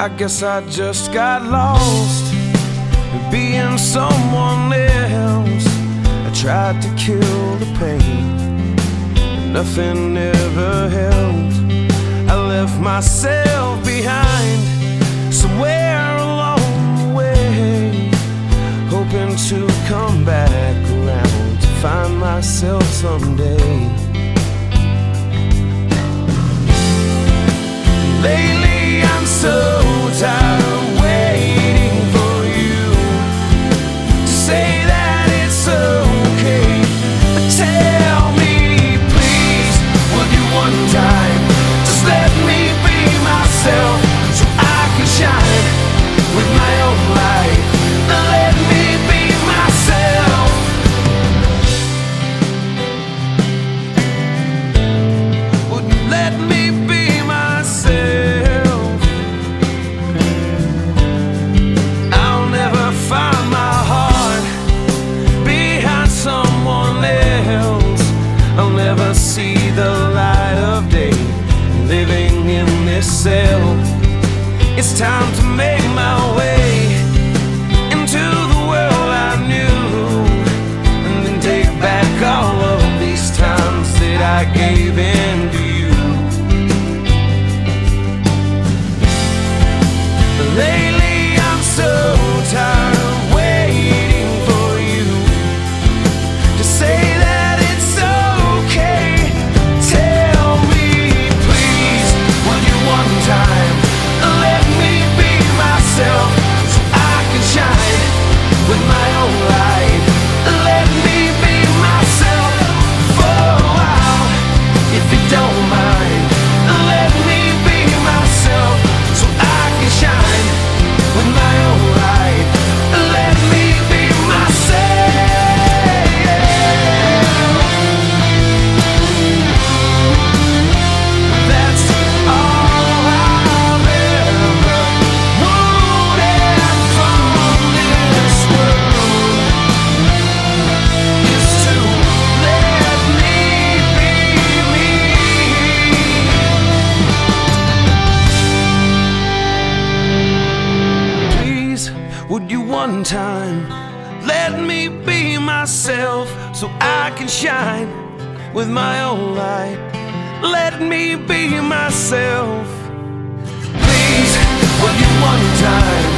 I guess I just got lost in being someone else. I tried to kill the pain, but nothing ever helped. I left myself behind somewhere along the way, hoping to come back around to find myself someday. Lately I'm so tired of waiting for you to say that it's okay. But tell me, please, would you one time just let me be myself so I can shine with my own light? Let me be myself. Would you let me be myself? I'll never find my heart behind someone else. I'll never see the light of day living in this cell. It's time to make my way into the world I knew, and then take back all of these times that I gave in to you. Lately I'm so tired of waiting for you to say that it's okay. Tell me, please, would you one time let me be myself so I can shine with my own light? Let me be myself for a while, if you don't mind. Let me be myself so I can shine with my own light. Let me be myself. That's all I've ever wanted from this world, is to let me be me. Please, would you one time let me be myself so I can shine with my own light? Let me be myself. Please, would you one time